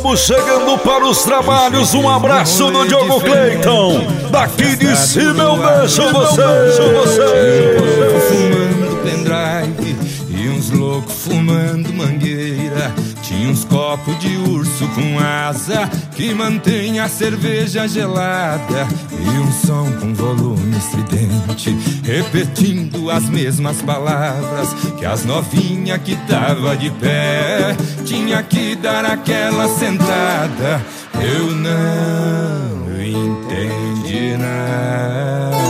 Estamos chegando para os trabalhos. Um abraço do Diogo Cleiton. Daqui de cima eu beijo você. Fumando pendrive e uns loucos fumando mangueira. Tinha uns copos de urso com asa que mantém a cerveja gelada. E um som com volume estridente, repetindo as mesmas palavras que as novinhas que tava de pé tinha que dar aquela sentada. Eu não entendi nada.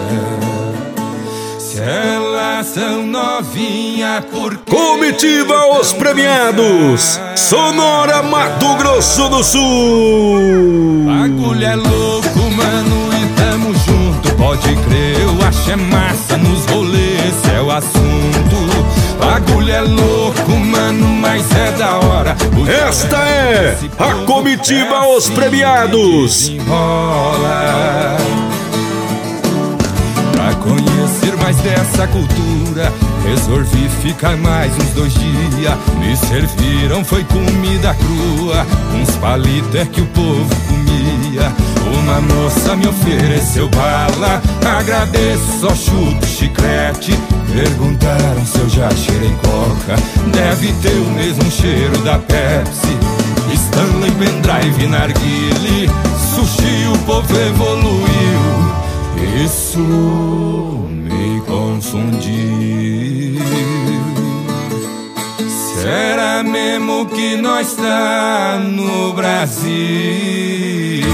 Se elas são novinha por Comitiva Os Premiados, Sonora, Mato Grosso do Sul. Bagulho é louco, mano, e tamo junto. Pode crer, eu acho é massa nos rolês, esse é o assunto. Bagulho é louco, mano, mas é da hora. Esta é a Comitiva Os Premiados. Pra conhecer mais dessa cultura, resolvi ficar mais uns 2 dias. Me serviram, foi comida crua, uns palitos é que o povo comia. Uma moça me ofereceu bala, agradeço, só chuto chiclete. Perguntaram se eu já cheirei coca, deve ter o mesmo cheiro da Pepsi. Stanley, pendrive, narguile, sushi, o povo evoluiu. Isso me confundiu. Será mesmo que nós tá no Brasil?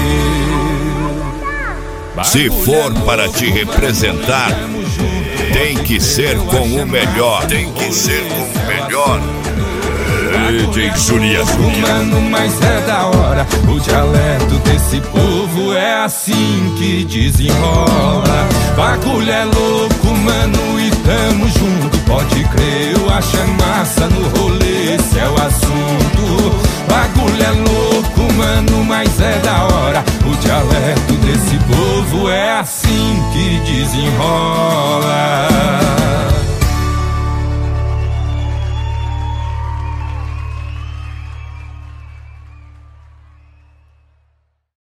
Se for para te representar, tem que ser com o melhor. Tem que ser com o melhor. DJ Julia. Mano, mas é da hora. O dialeto desse povo é assim que desenrola. Bagulho é louco, mano, e tamo junto. Pode crer, eu acho é massa no rolê, esse é o assunto. Bagulho é louco, mano, mas é da hora. O dialeto desse povo é assim que desenrola.